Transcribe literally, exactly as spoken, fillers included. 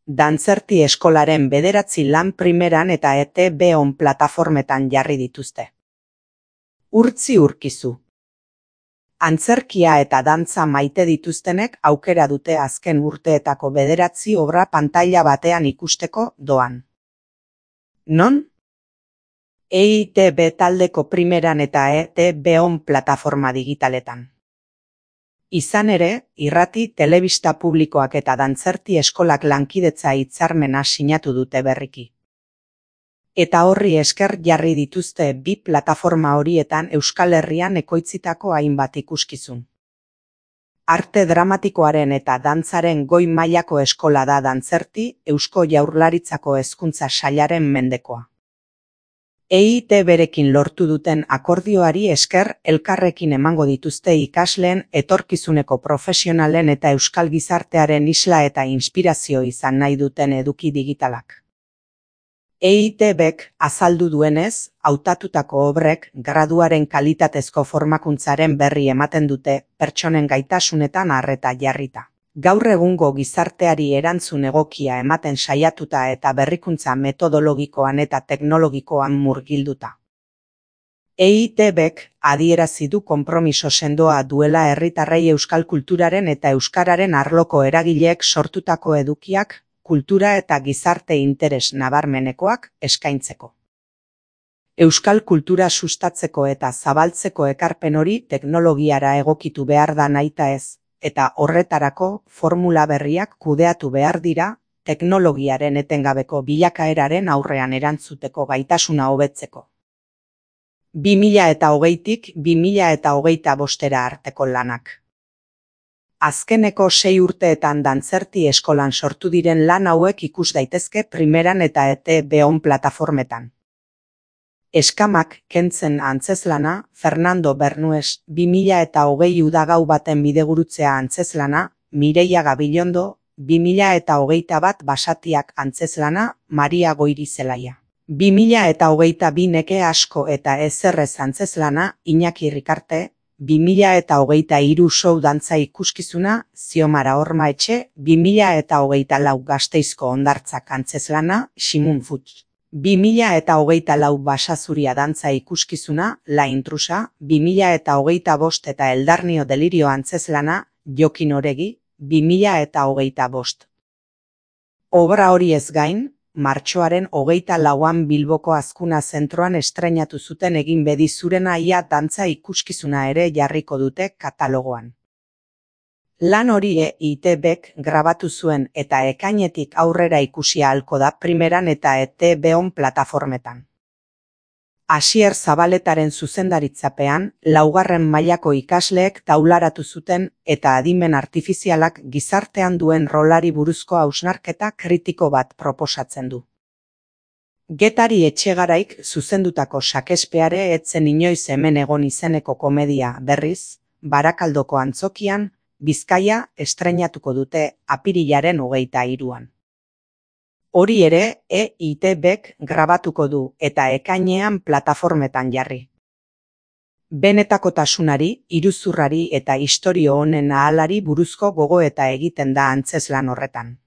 Dantzerti eskolaren bederatzi lan primeran eta E T B on plataformetan jarri dituzte. Urtzi Urkizu. Antzerkia eta dantza maite dituztenek aukera dute azken urteetako bederatzi obra pantaila batean ikusteko doan. Non? E I T B taldeko primeran eta E T B on plataforma digitaletan. Izan ere, irrati, telebista publikoak eta dantzerti eskolak lankidetza hitzarmena sinatu dute berriki. Eta horri esker jarri dituzte bi plataforma horietan Euskal Herrian ekoitzitako hainbat ikuskizun. Arte dramatikoaren eta dantzaren goi mailako eskola da dantzerti, Eusko Jaurlaritzako Hezkuntza Sailaren mendekoa. E I T Berekin lortu duten akordioari esker elkarrekin emango dituzte ikasleen, etorkizuneko profesionalen eta euskal gizartearen isla eta inspirazio izan nahi duten eduki digitalak. E I T Bek azaldu duenez, hautatutako obrek graduaren kalitatezko formakuntzaren berri ematen dute pertsonen gaitasunetan arreta jarrita. Gaur egungo gizarteari erantzun egokia ematen saiatuta eta berrikuntza metodologikoan eta teknologikoan murgilduta. E I T Bek adierazi du konpromiso sendoa duela herritarrei euskal kulturaren eta euskararen arloko eragileek sortutako edukiak, kultura eta gizarte interes nabarmenekoak eskaintzeko. Euskal kultura sustatzeko eta zabaltzeko ekarpen hori teknologiara egokitu behar da nahita ez, eta horretarako formula berriak kudeatu behar dira, teknologiaren etengabeko bilakaeraren aurrean erantzuteko gaitasuna hobetzeko. bi mila eta hogeitik bi mila eta hogeita bostera arteko lanak. Azkeneko sei urteetan dantzerti eskolan sortu diren lan hauek ikus daitezke primeran eta E T B on plataformetan. Eskamak kentzen antzeslana, Fernando Bernues, bi mila eta hogei udagau baten bidegurutzea antzeslana, Mireia Gabilondo, bi mila eta hogeita bat basatiak antzeslana, Maria Goirizelaia. bi mila eta hogeita bi neke asko eta ezerrez antzeslana, Iñaki Rikarte, bi mila eta hogeita hiru show dantza ikuskizuna, Ziomara Ormaetxe, bi mila eta hogeita lau Gasteizko hondartzak antzeslana, Ximun Futz. bi mila eta hogeita lau Basazuria dantza ikuskizuna, La Intrusa, bi mila eta hogeita bost eta Eldarnio Delirio antzeslana, Jokin Oregi, bi mila eta hogeita bost. Obra hori ez gain, martxoaren hogeita lauan Bilboko Azkuna zentroan estreinatu zuten Egin bedi zurena ia dantza ikuskizuna ere jarriko dute katalogoan. Lan hori E I T Bek grabatu zuen eta ekainetik aurrera ikusi ahalko da primeran eta E T B on plataformetan. Asier Zabaletaren zuzendaritzapean, laugarren mailako ikasleek taularatu zuten eta adimen artifizialak gizartean duen rolari buruzko hausnarketa kritiko bat proposatzen du. Getari Etxegaraik zuzendutako Sakespeare etzen inoiz hemen egon izeneko komedia berriz, Barakaldoko antzokian, Bizkaia estreinatuko dute apirilaren hogeita hiruan. Hori ere E I T Bek grabatuko du eta ekainean plataformetan jarri. Benetakotasunari, iruzurrari eta istorio honen ahalari buruzko gogoeta egiten da antzeslan horretan.